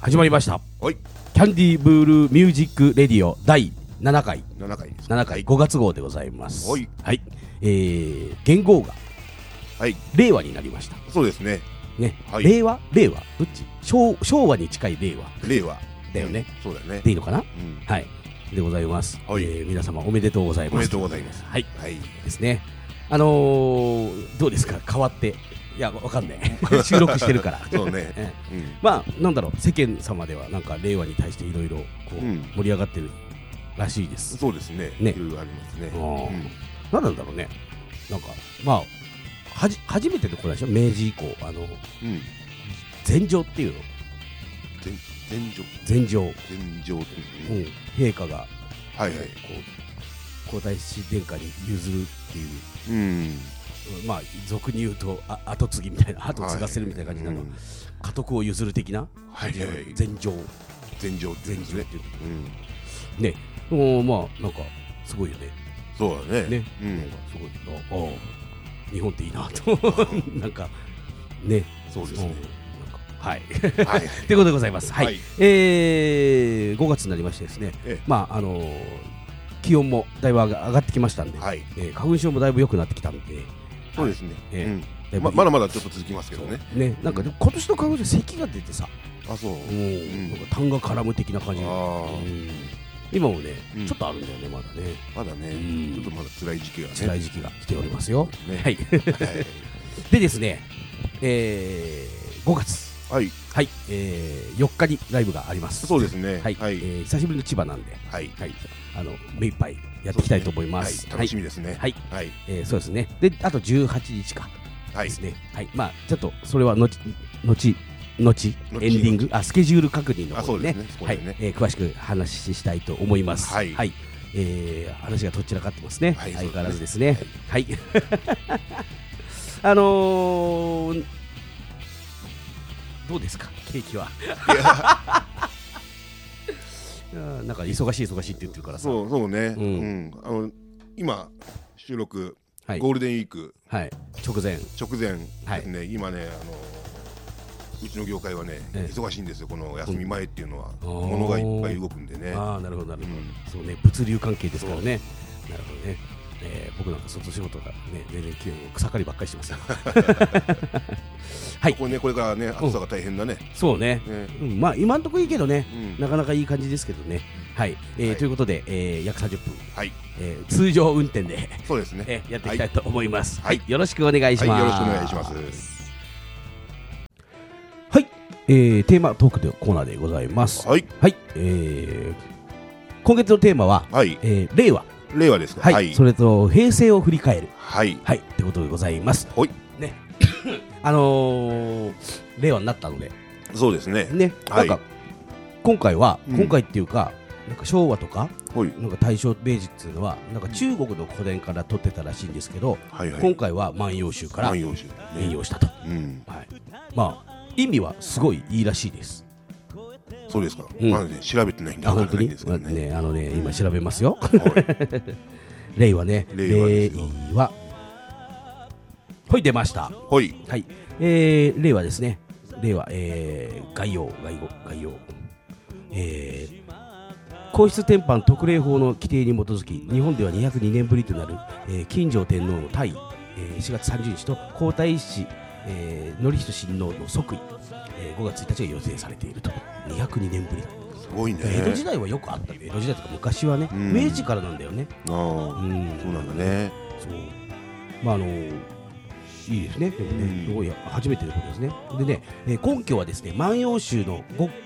始まりました。 はい。 キャンディーブールミュージックレディオ第7回 7回です 7回5月号でございます。 はい。 はい。元号がはい。 令和になりました。 そうですね。 ね。 はい。 令和どっち？昭和に近い令和令和だよね。 そうだね。 でいいのかな？ うん。 はい。でございます。 はい。 皆様おめでとうございます。 おめでとうございます。 はい。 はい。 ですね。どうですか？変わって。いや、わかんない。収録してるから。 そうね。 まあ、なんだろう、世間様ではなんか令和に対していろいろ盛り上がってるらしいです。 そうですね。いろいろありますね。 何なんだろうね。なんか、まあ、初めてのことでしょ、明治以降。禅譲っていうの。禅譲。陛下が、皇太子殿下に譲るっていう。まあ俗に言うと後継ぎみたいな、後継がせるみたいな感じなの、家督を譲る的な禅譲っていうね。まあなんかすごいよね。 そうだね。 なんかすごい日本っていいなとなんかね。 そうですね。 はいということでございます。はい。5月になりましてですね、まあ気温もだいぶ上がってきましたんで、花粉症もだいぶ良くなってきたんで。 そうですね。まだまだちょっと続きますけどね。 ね、なんか今年の花粉症咳が出てさ、 あ、そう。 なんか痰が絡む的な感じ。今もね、ちょっとあるんだよね、まだね。 まだね、ちょっとまだ辛い時期がね。 辛い時期が来ておりますよ。はい。でですね、5月。はい。4日にライブがあります。 そうですね。 はい。久しぶりの千葉なんで、目いっぱいやっていきたいと思います。 楽しみですね。 はい。そうですね。で、あと18日か。ですね。はい。まあ、ちょっと、それは後、エンディング、スケジュール確認の方でね、詳しく話したいと思います。はい。話がとっちらかってますね。相変わらずですね。はい。どうですか、ケーキは。なんか忙しいって言ってるからさ。 そうね。今収録ゴールデンウィーク直前ですね。今ね、うちの業界はね忙しいんですよ。この休み前っていうのは物がいっぱい動くんでね。 なるほどなるほど。そうね、物流関係ですからね。なるほどね。僕なんか外仕事がね、全然草刈りばっかりしてますよ。はい。 これからね、暑さが大変だね。 そうね。まあ今んとこいいけどね、なかなかいい感じですけどね。はい。ということで約30分。はい。通常運転で。 そうですね。 やっていきたいと思います。はい。よろしくお願いします。 よろしくお願いします。 はい。テーマトークのコーナーでございます。はい。はい。今月のテーマは令和。 令和ですね。 はい。それと平成を振り返る。 はい。 ってことでございます。 はい。 ね。令和になったので。 そうですね。 ね。なんか今回っていうか、なんか昭和とか、なんか大正明治っていうのはなんか中国の古典から取ってたらしいんですけど、今回は万葉集から引用したと。まあ意味はすごいいいらしいです。 そうですか。まだね、調べてないんで分からないんですけどね。 今調べますよ。令和ね。令和。はい、出ました。はい。令和ですね。令和、概要。皇室典範特例法の規定に基づき、日本では202年ぶりとなる、金城天皇の退位、4月30日と皇太子、典仁親王の即位、5月1日が予定されていると。202年ぶり。 すごいね。 江戸時代はよくあった。江戸時代とか昔はね、明治からなんだよね。 そうなんだね。 そう。まあいいですね。でもね、初めてのことですね。でね、根拠はですね、万葉集の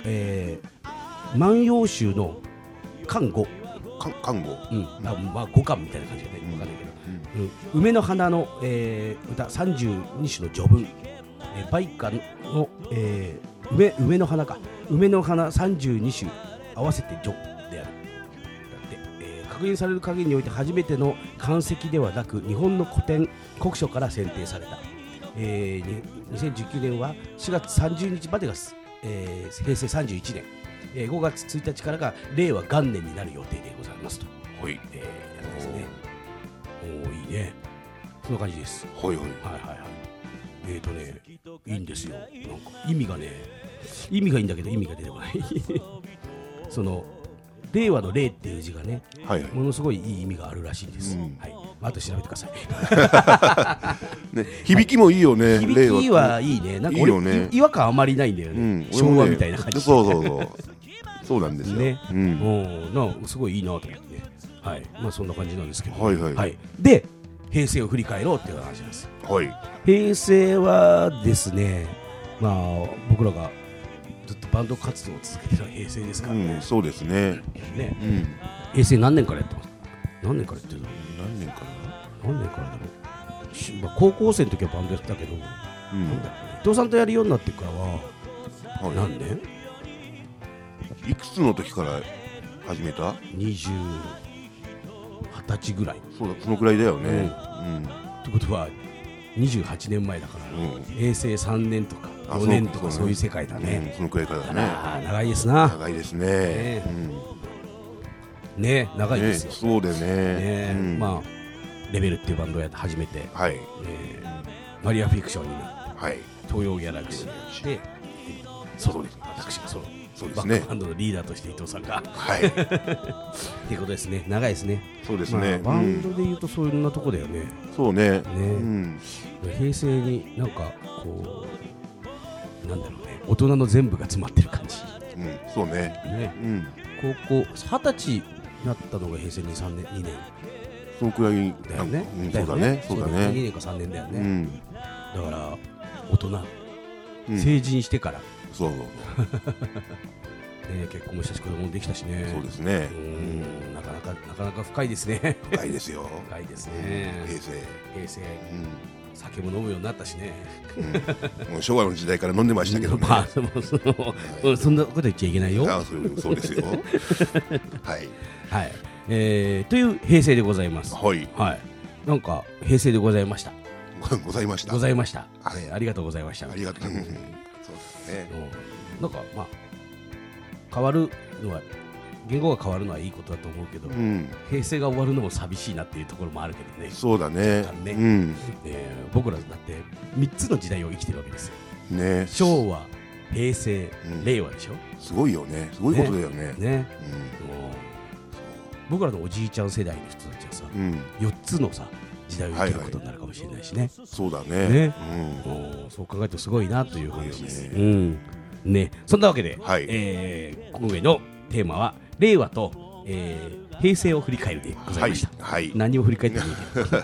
巻5。まあ5巻みたいな感じでね、わかんないけど、梅の花の歌32首の序文、梅花の梅の花32首合わせて序である。確認される限りにおいて初めての漢籍ではなく日本の古典国書から選定された。2019年は4月30日までが、平成31年、5月1日からが令和元年になる予定でございますと。はい。やりますね。いいね。そんな感じです。はい。いいんですよ。なんか意味がね、 意味がいいんだけど意味が出てこないその令和の令っていう字がね、はいはい、ものすごいいい意味があるらしいんです、はい、あと調べてくださいね、響きもいいよね、 響きはいいね、なんか俺いいね、違和感あまりないんだよね、昭和みたいな感じ、 そうなんですよね、 すごいいいなと思って、はい、そんな感じなんですけど、はいはいはい、で平成を振り返ろうっていう話なんです、はい、平成はですね、僕らがずっとバンド活動を続けてるのは平成ですからね、 そうですね、 平成何年からやってます？何年からやってるの？ 何年からだろう、高校生の時はバンドやってたけど、なんだろうね、伊藤さんとやるようになってからは、何年？ いくつの時から始めた ？20歳ぐらい。 そのくらいだよね。 ってことは28年前だから、平成3年とか4年とかそういう世界だね。 そのくらいからだね。 長いですな。 長いですね。 ね、長いですよ。 そうだよね。 レベルっていうバンドをやって初めて、マリアフィクションになって、東洋ギャラクシーでソロで私がソロ。バックバンドのリーダーとして伊藤さんがっていうことですね。長いですね。 そうですね。 バンドでいうとそんなとこだよね。 そうね。 平成になんかこうなんだろうね、大人の全部が詰まってる感じ。 そうね。 高校20歳になったのが平成2年。 そのくらいだよね。 そうだね。 2年か3年だよね。だから大人、成人してから。 そう結婚もしたし子供もできたしね。 そうですね。 なかなか深いですね。 深いですよ。 深いですね。平成。酒も飲むようになったしね。 もう昭和の時代から飲んでましたけどね。 そんなこと言っちゃいけないよ。 そうですよ。はいはい。という平成でございます。 はい。 なんか平成でございました。 ございました。 ありがとうございました。 ありがとう。 なんか変わるのは言語が変わるのはいいことだと思うけど、平成が終わるのも寂しいなっていうところもあるけどね。 そうだね。 僕らだって3つの時代を生きてるわけですよ。 ね。 昭和、平成、令和でしょ。 すごいよね。すごいことだよね。 僕らのおじいちゃん世代の人たちはさ、4つのさ時代を生きることになるかもしれないしね。 そうだね。 そう考えるとすごいなという話です。ね、そんなわけで、今回のテーマは令和と平成を振り返るでございました。何を振り返ってもいいけど。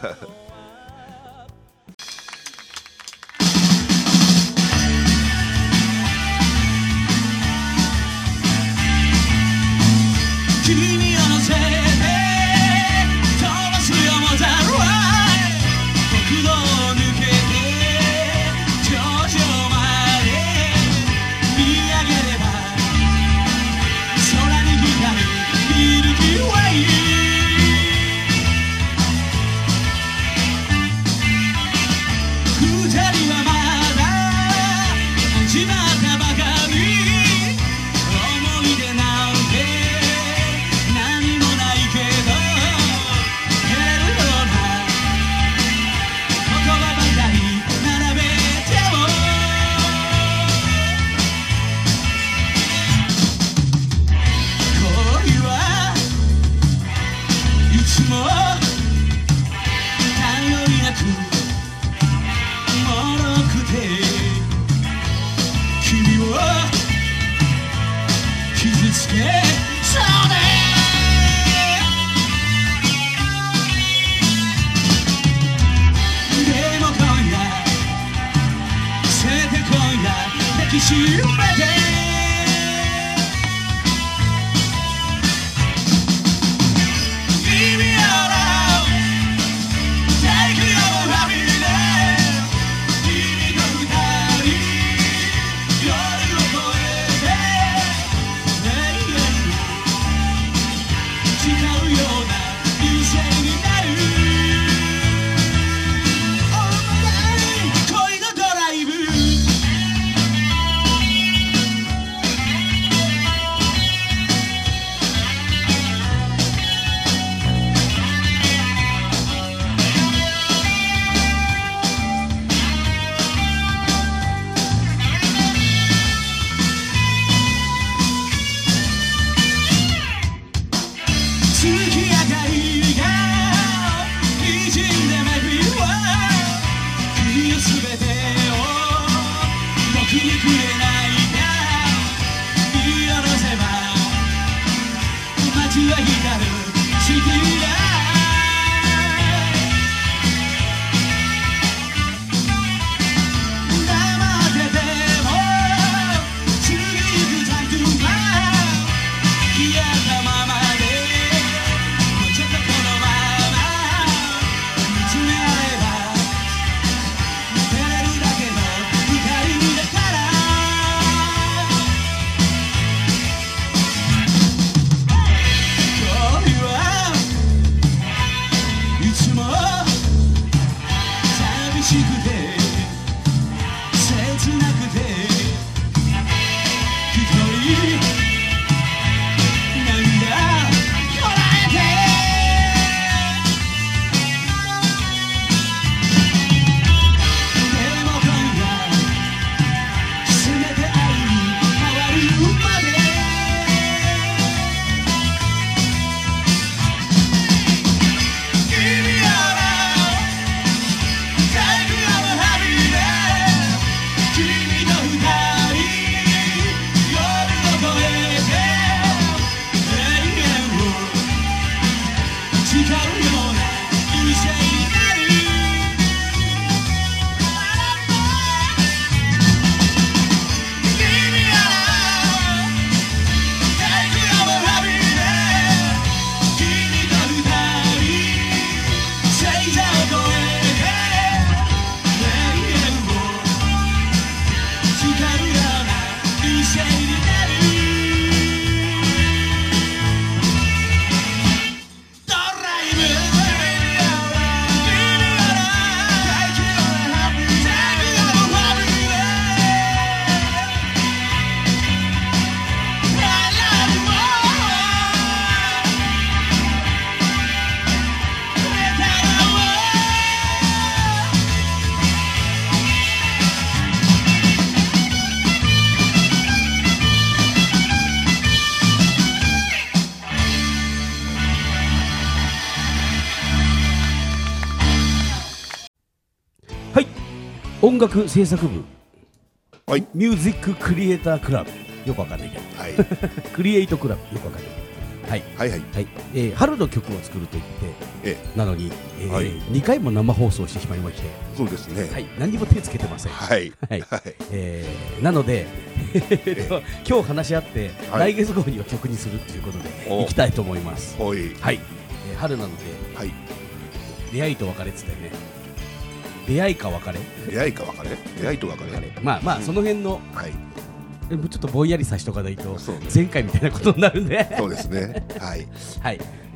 音楽制作部、 はい、 ミュージッククリエイタークラブ、よくわかんないけど、はい、クリエイトクラブ、よくわかんないけど、はいはいはいはい、春の曲を作ると言って、なのに、はい、2回も生放送してしまいまして、 そうですね、 はい、何にも手つけてません、 はいはいはい、 なので今日話し合って、はい、来月号には曲にするということでいきたいと思います。はい、はい、春なので、はい、出会いと別れっつってね、出会いか別れ、 出会いか別れ、出会いと別れ、 まあまあその辺の、はい、ちょっとぼんやりさしとかないと前回みたいなことになるんで、 そうですね、はいはい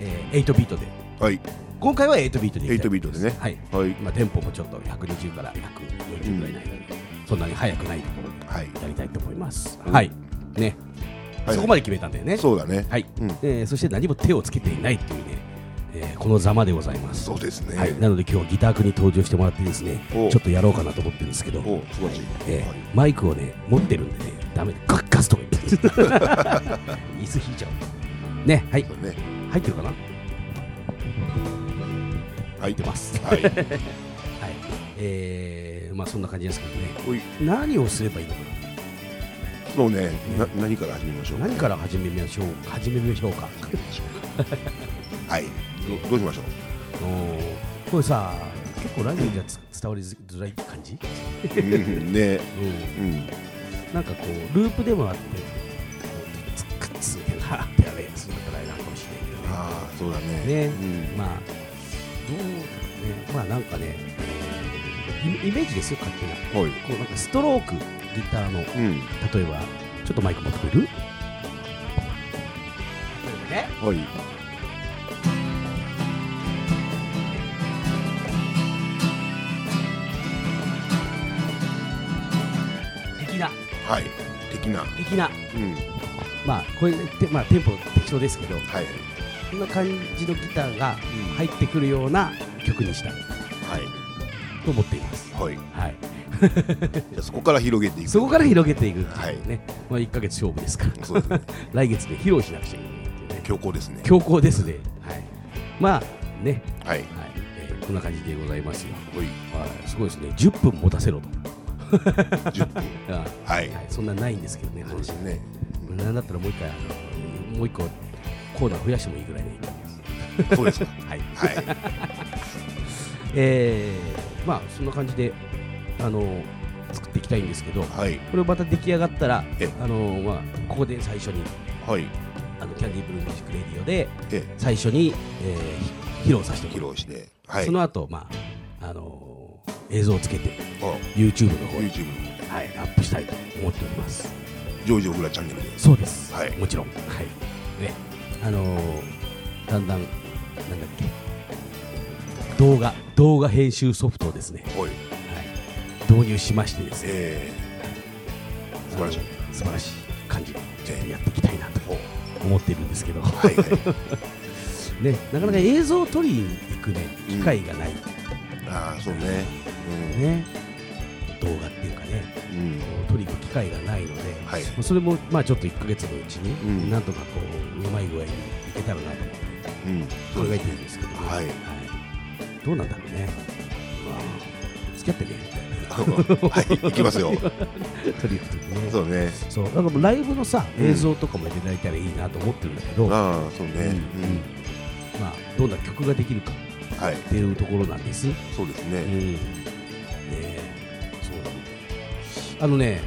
、8ビートで、はい、今回は8ビートでいきたいと思います。 8ビートでね、はい、はい、 まあテンポもちょっと120から140ぐらいないので、そんなに速くないところでやりたいと思います。はい、ね、そこまで決めたんだよね。 そうだね。はい、 そして何も手をつけていないというね。このざまでございます。 そうですね、 はい、なので今日ギタークに登場してもらってですね、ちょっとやろうかなと思ってるんですけど、マイクをね持ってるんでね、ダメでガッガスとか言って椅子引いちゃうね。はい、ね、入ってるかな、入ってます。はい、はい、まあそんな感じですけどね、何をすればいいのかな。 そうね、何から始めましょう。 何から始めましょう。始めましょうか。 はい、どうしましょう。 これさ、結構ラジオじゃ伝わりづらい感じね、 なんかこうループでもあってつくっつってなってあれするくらいなのかもしれないけどね。 ああ、そうだね。 まあどうね、まあなんかね、イメージですよ、勝手な。こうなんかストロークギターの、例えばちょっとマイク持ってくれる？例えばね。はい。 はい、的な、 まあこれまあテンポ適当ですけど、はい、こんな感じのギターが入ってくるような曲にしたい、はい、と思っています。はい、はい、 じゃあそこから広げていく。 そこから広げていくっていうね、まあ1ヶ月勝負ですから。そうですね、来月で披露しなくちゃいけないっていうね。 強行ですね。 強行ですね。はい。まあね、はい、はい、こんな感じでございますよ。はい、すごいですね。10分持たせろと。 10分はい、 そんなないんですけどね。 そうですね。 なんだったらもう一個コーナー増やしてもいいぐらいでいいと思います。 そうですか。 はいまあそんな感じで作っていきたいんですけど、これまた出来上がったらここで最初にキャンディーブルーミュージックレディオで最初に披露させてもらって、その後映像をつけて YouTube の方にアップしたいと思っております。 ジョージオフラチャンネルで。 そうです、もちろん。ね、だんだんなんだっけ、動画編集ソフトをですね、導入しましてですね、 素晴らしい感じでやっていきたいなと思っているんですけど、ね、なかなか映像を撮りに行くね機会がない。 そうね。 動画っていうかね、撮りに行く機会がないので、それもちょっと1ヶ月のうちになんとかうまい具合にいけたらなと思って考えてるんですけど、どうなんだろうね。付き合ってね。 行きますよ。 撮りに行くときね。 そうね。 そう、だからライブのさ映像とかもいただいたらいいなと思ってるんだけど、 そうね。 どんな曲ができるかっていうところなんです。 そうですね。 そうなんで、別れ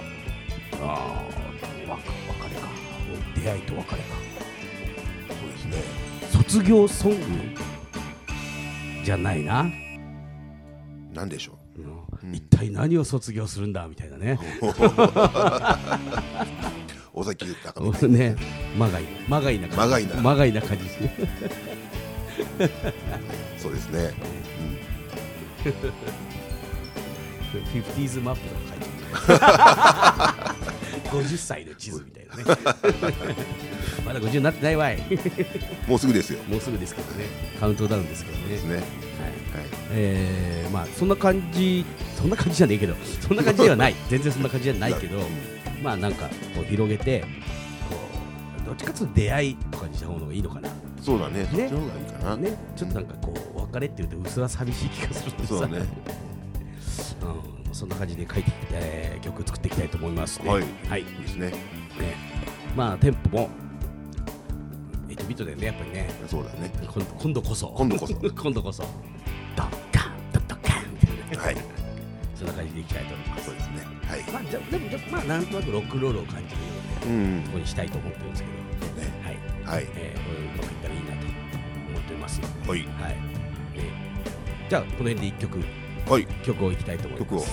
か、出会いと別れか。 そうですね。 卒業ソングじゃないな。 なんでしょう。 一体何を卒業するんだみたいなね。 尾崎豊ね、まがいな感じですね。 そうですね。 50s マップとか書いてる。50歳の地図みたいなね。まだ50になってないわい。 もうすぐですよ。 もうすぐですけどね。カウントダウンですけどね。 ですね。 そんな感じじゃねえけど、そんな感じではない。全然そんな感じじゃないけど、なんか広げて、どっちかというと出会いとかにした方がいいのかな。 そうだね。そっちの方がいいかな。 ね、ちょっとなんか別れって言うとうすら寂しい気がするんです。そうね。そんな感じで書いて曲作っていきたいと思いますね。 はいですね。 テンポも8ビートだよね、やっぱりね。 そうだね。 今度こそドンカンドドカンってね。そんな感じでいきたいと思います。 そうですね。 でもなんとなくロックンロールを感じるようなところにしたいと思ってるんですけど、これうまくいったらいいなと思っております。じゃあこの辺で1曲曲をいきたいと思います。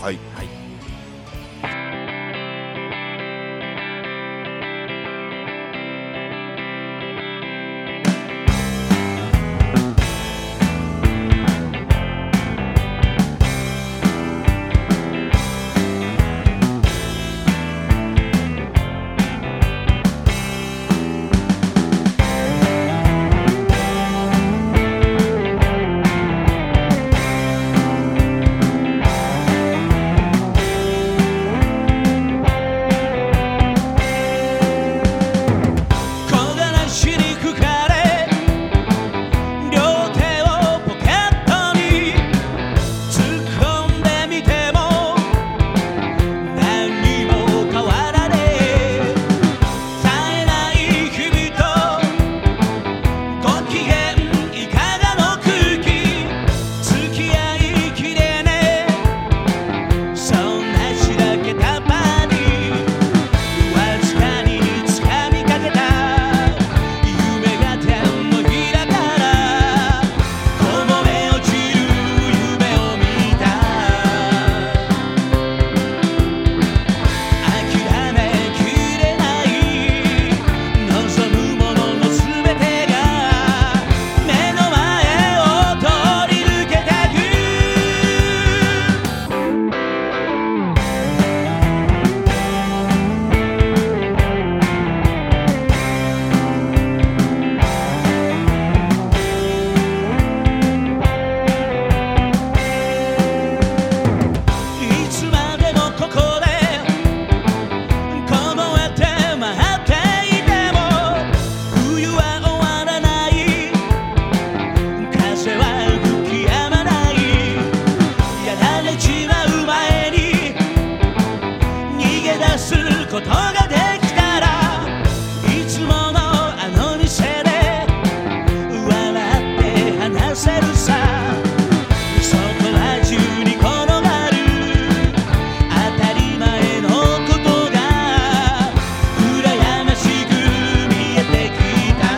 ことができたらいつものあの店で笑って話せるさそこら中に転がる当たり前のことが羨ましく見えてきた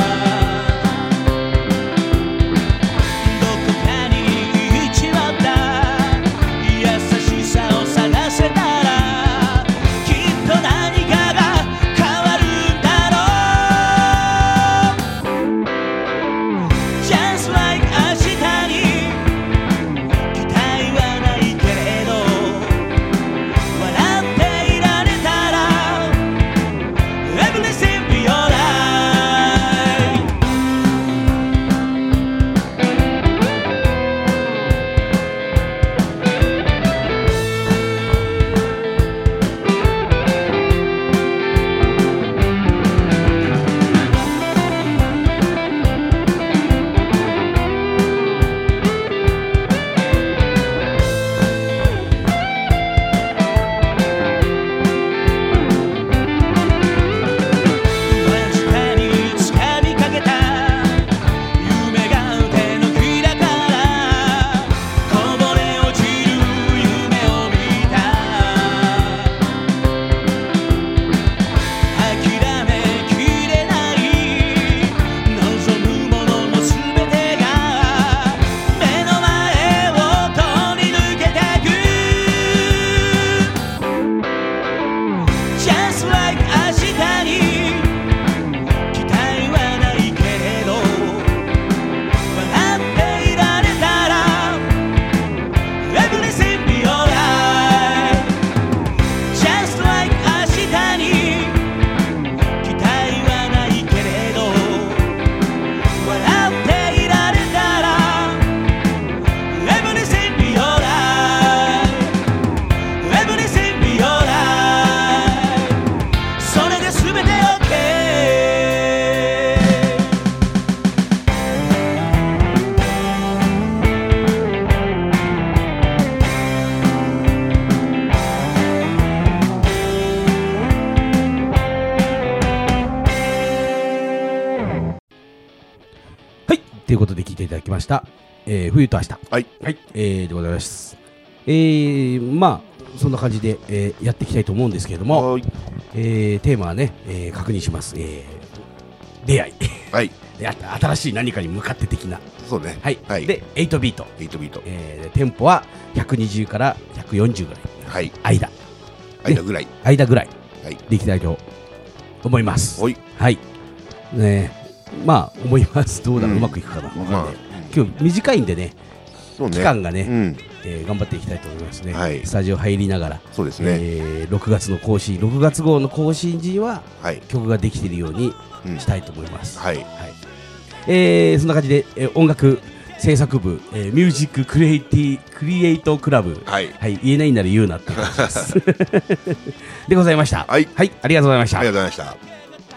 どこかに行っちまった優しさを探せたらきっと何かが変わるんだろう Just like 明日に期待はないけれど笑っていられたら Everything be alrightわずかに掴みかけた夢が手のひらからこぼれ落ちる夢を見た諦めきれない望むもののすべてが目の前を通り抜けてく Just like 明日に期待はないけれど笑っていられたら Everything be alright Just like 明日に期待はないけれど笑っていられたら Everything be alright Everything be alright それで全て OK はいということで聞いていただきました、冬と明日はいはい、でございます。まあそんな感じで、やっていきたいと思うんですけれども、 はいテーマはね、確認します。出会い、 はいで新しい何かに向かって的な、 そうねはい。 はいで8ビート、 8ビートテンポは120から140ぐらい、 はい間ぐらい間ぐらいはいでいきたいと思います。 はいはい。ねまあ思います。どうだろう、うまくいくかな。わかんないまあ今日短いんでね、 そうね期間がね、 うん頑張っていきたいと思いますね、 はいスタジオ入りながら、 そうですね 6月の更新、6月号の更新時にははい曲ができているようにうんしたいと思います。 はいそんな感じで、音楽制作部、ミュージッククリエイトクラブ、 はい言えないなら言うなっていう感じですでございました。 はいありがとうございました。 ありがとうございました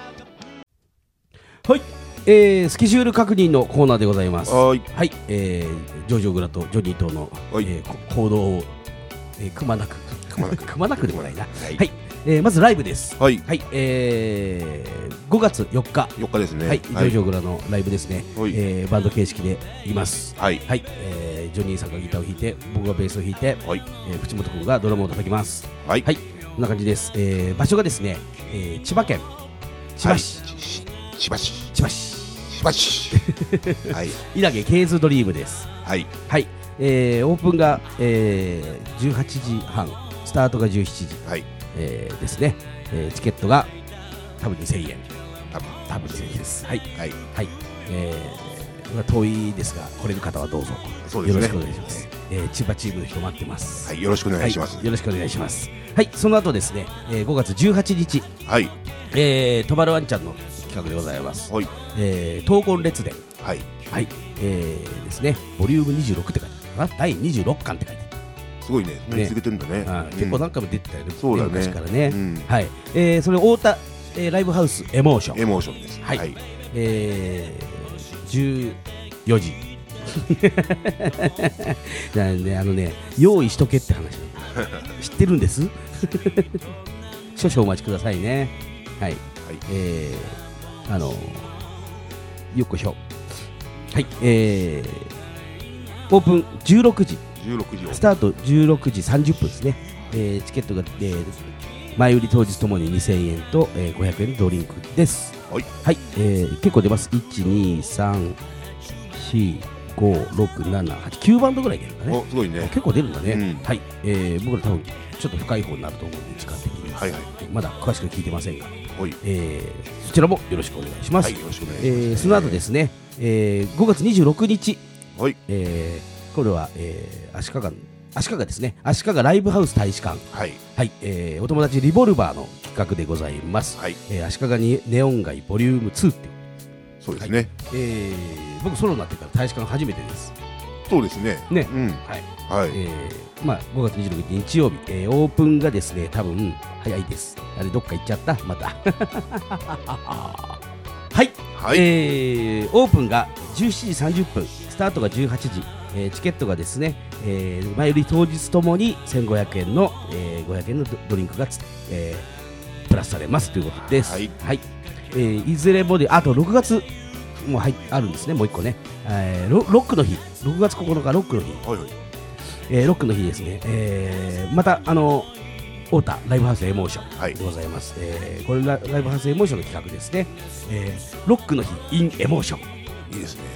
はい、スケジュール確認のコーナーでございます。 はいはい、ジョジョグラとジョニーとの、 はい行動を、くまなくくまなくでもないな。 はいはい、まずライブです。 はいはい、5月4日、 4日ですねはい、ジョジョグラのライブですね。 はいバンド形式でいます。 はいはい、ジョニーさんがギターを弾いて、僕がベースを弾いて、 はい淵本君がドラムを叩きます。 はいはい、こんな感じです。場所がですね、千葉県千葉市、 千葉市千葉市千葉市はい稲毛ケーズドリームです。 はいはい、オープンが、18時半、スタートが17時、 はいですね、チケットが多分2000円、 多分 2000円です。はい、 はいはい、遠いですが来れる方はどうぞそうですねよろしくお願いします。千葉チームの人待ってます。 はいよろしくお願いしますはい、よろしくお願いします。はい、その後ですね、5月18日、 はいとばるワンちゃんの企画でございます。 はい闘魂列伝、 はいはい、ですね、ボリューム26って書いてあるかな、第26巻って書いてある。 すごいね続けてるんだね結構何回も出てたよね、 そうだね昔からね。 うんはい、それ太田、ライブハウスエモーション、 エモーションですはい14時だね、用意しとけって話知ってるんです少々お待ちくださいね。はい、よっこいしょ。はい、オープン16時スタート16時30分ですね。チケットが、前売り当日ともに2000円と、500円のドリンクです。はい、はい、結構出ます。1,2,3,4,5,6,7,8,9 バンドぐらい出るんだね。 すごいね。 結構出るんだね。はい、僕ら多分ちょっと深い方になると思うので時間的に、まだ詳しく聞いてませんが、そちらもよろしくお願いします。その後ですね、5月26日、これは、足利ですね。足利ライブハウス大使館、お友達リボルバーの企画でございます。足利にネオン街ボリューム2っていうそうですね。 僕ソロになってから大使館初めてです。 そうですね。 ね、5月26日日曜日、オープンがですね、多分早いです。あれどっか行っちゃったまた。はい、オープンが17時30分、スタートが18時、チケットがですね、前売り当日ともに1500円の、500円のドリンクがプラスされますということです。いずれもで、あと6月もあるんですね、もう1個ね、ロックの日、6月9日ロックの日、ロックの日ですね、また太田ライブハウスエモーションでございます。これライブハウスエモーションの企画ですね。ロックの日 in エモーション、 いいですね。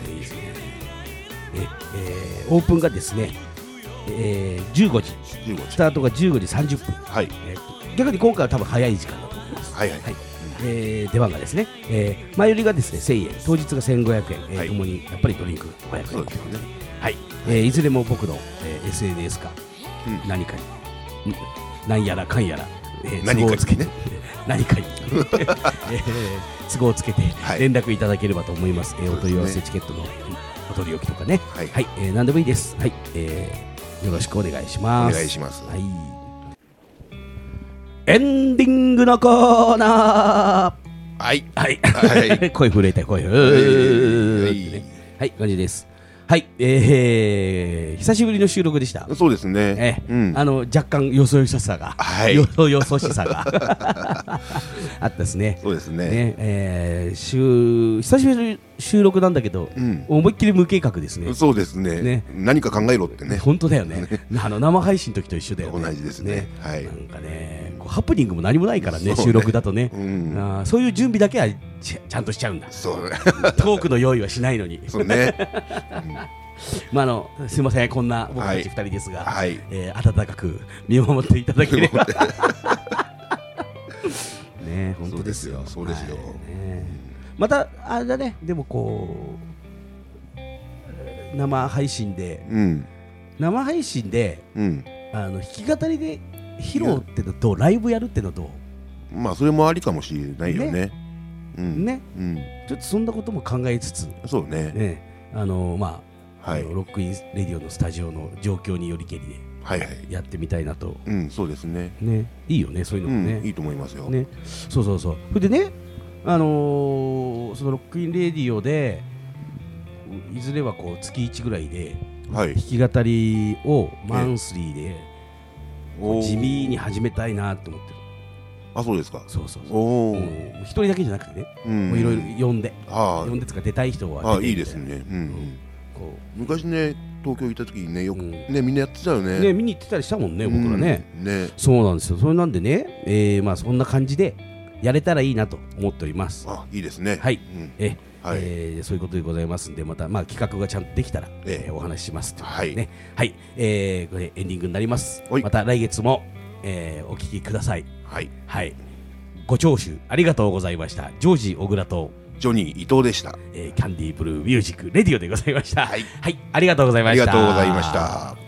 オープンがですね、15時、スタートが15時30分、逆に今回は多分早い時間だと思います。出番がですね、前売りがですね1000円、当日が1500円、ともにやっぱりドリンク500円ということで、いずれも僕の、SNS か、何かに何やらかんやら、都合をつけて何かに都合をつけて連絡いただければと思います。お問い合わせチケットのお取り置きとかね、何でもいいです。よろしくお願いします。エンディングのコーナー。声震えたい、声感じです。久しぶりの収録でした。 そうですね。 若干よそよしさが、よそしさがあったですね。 そうですね。 久しぶりの収録なんだけど、思いっきり無計画ですね。 そうですね。何か考えろってね。 本当だよね。生配信の時と一緒だよね。 同じですね。 なんかね、ハプニングも何もないからね、収録だとね。そういう準備だけはちゃんとしちゃうんだ。トークの用意はしないのに。 そうね。 すいません、こんな僕たち2人ですが、温かく見守っていただければ。ね、本当ですよ。 そうですよ。 またあれだね、でもこう生配信で弾き語りで披露ってのとライブやるってのと、 それもありかもしれないよね。 ちょっとそんなことも考えつつ、 そうね。 ロックインレディオのスタジオの状況によりけりでやってみたいなと。 そうですね。 いいよね、そういうのもね。 いいと思いますよ。 そう。それでね、そのロックインレディオでいずれはこう月1ぐらいで弾き語りをマンスリーで地味に始めたいなと思ってる。 そうですか。 そう。一人だけじゃなくてね、いろいろ呼んでつか出たい人は。 いいですね。昔ね、東京行った時にね、よくねみんなやってたよね。 見に行ってたりしたもんね、僕らね。そうなんですよ。それなんでね、そんな感じでやれたらいいなと思っております。 いいですね。 そういうことでございますんで、また企画がちゃんとできたらお話しします。これエンディングになります。また来月もお聞きください。ご聴取ありがとうございました。ジョージ小倉とジョニー伊藤でした。 キャンディーブルーミュージックレディオでございました。ありがとうございました。 ありがとうございました。